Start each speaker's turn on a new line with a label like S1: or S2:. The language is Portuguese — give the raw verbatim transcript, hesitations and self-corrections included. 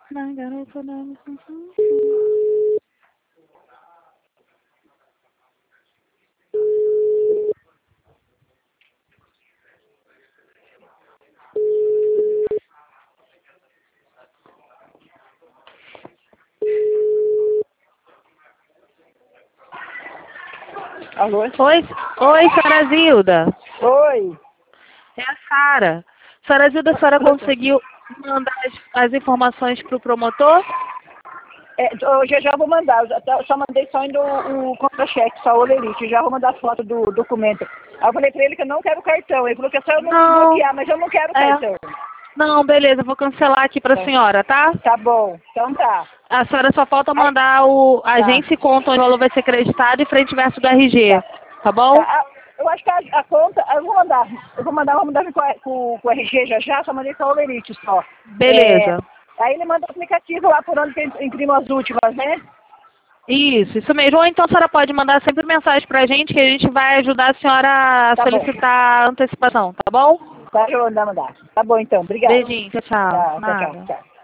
S1: Na garota da...
S2: Alô?
S1: Oi, oi, senhora Zilda.
S2: Oi.
S1: É a Sara. Senhora Zilda, a senhora conseguiu mandar as, as informações para o promotor?
S2: É, hoje eu já vou mandar, eu já- eu só mandei só indo o, o contra-cheque, só o Olerite, já vou mandar as fotos do documento. Aí eu falei pra ele que eu não quero cartão, ele falou que é só eu não,
S1: Não.
S2: bloquear, mas eu não quero
S1: É.
S2: cartão.
S1: Não, beleza, eu vou cancelar aqui para a
S2: Tá,
S1: senhora, tá?
S2: tá bom, então tá.
S1: A senhora só falta
S2: Aí,
S1: mandar o
S2: tá,
S1: agência e conta onde o valor vai ser acreditado e frente e verso do R G,
S2: tá.
S1: tá bom?
S2: Tá, ah, eu acho que a, a conta, eu vou mandar, eu vou mandar, vou mandar com, a- com, com o R G já já, só mandei só o Olerite só. É,
S1: Beleza.
S2: aí ele manda o aplicativo lá por onde que eu imprimo as últimas, né?
S1: Isso, isso mesmo. Ou então a senhora pode mandar sempre mensagem pra gente que a gente vai ajudar a senhora a
S2: Tá bom,
S1: solicitar a antecipação, tá bom?
S2: tá, eu vou mandar, mandar. Tá bom então, obrigado.
S1: Beijinho, tchau, tchau.
S2: Tá, tchau, tchau,
S1: Nada.
S2: tchau.